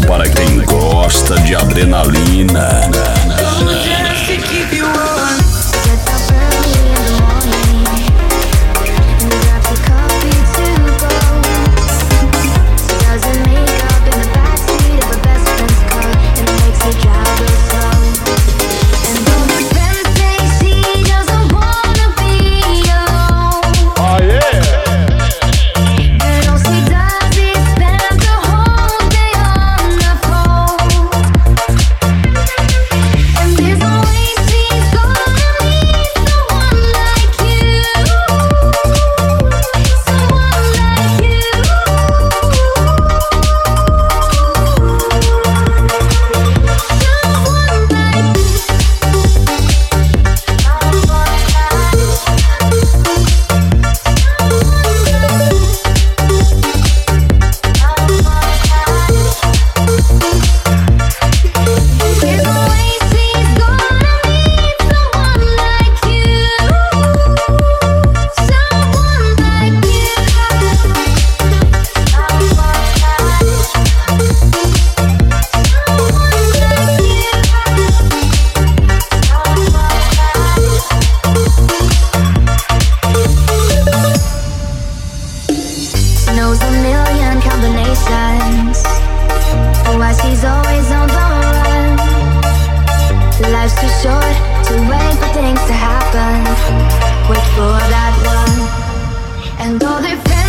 para quem gosta de adrenalina. Knows a million combinations, why she's always on the run. Life's too short to wait for things to happen. Wait for that one. And all their friends